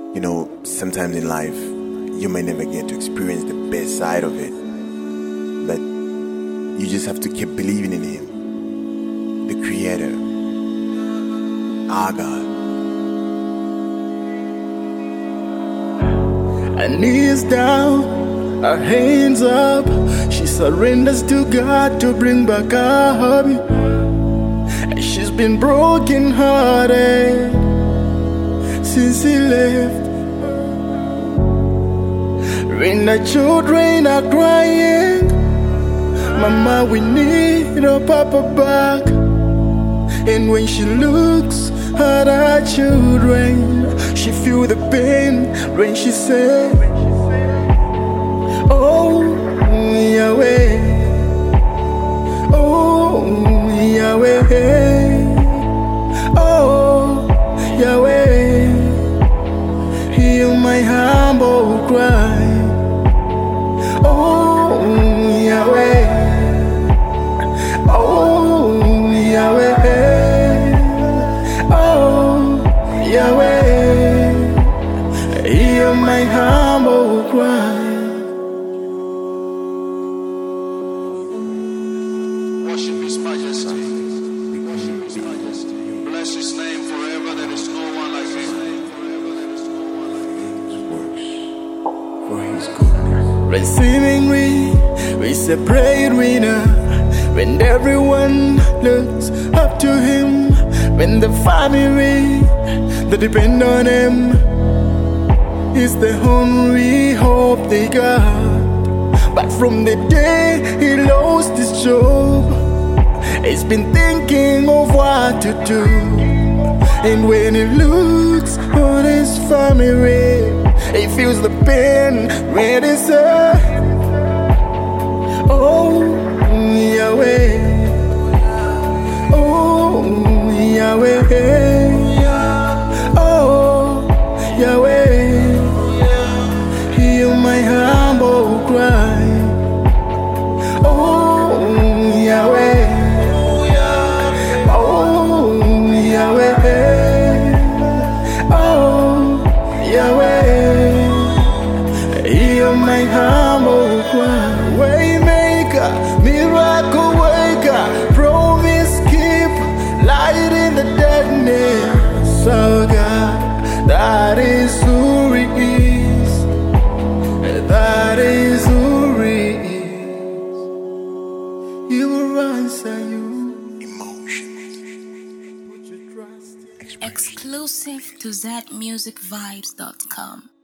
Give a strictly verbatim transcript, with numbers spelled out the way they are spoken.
You know, sometimes in life, you may never get to experience the best side of it, but you just have to keep believing in Him, the Creator, our God. Her knees down, her hands up. She surrenders to God to bring back her hubby. And she's been broken hearted since he left. When the children are crying, Mama, we need our Papa back. And when she looks at her children, she feel the pain when she said, oh, Yahweh, oh, Yahweh, oh, Yahweh, hear my humble cry. Oh, Yahweh, oh, Yahweh, oh, Yahweh, hear my humble cry. Worship His majesty. Worship His majesty. Bless His name forever. There is no one like Him. For His goodness. Receiving we, we separate winner. When everyone looks up to Him, when the family that depend on Him is the only hope they got. But from the day he lost his job, he's been thinking of what to do. And when he looks on his family, he feels the pain when he says, oh, Yahweh, oh, Yahweh, oh, Yahweh, hear my humble cry. Oh, Yahweh, oh, Yahweh, oh, Yahweh, hear my humble cry. Waymaker, miracle worker, promise keep, light in the darkness. Oh God, that is who He is. That is who He is. He will answer you. Emotions. Put your trust in. Expression. Exclusive to that music vibes dot com.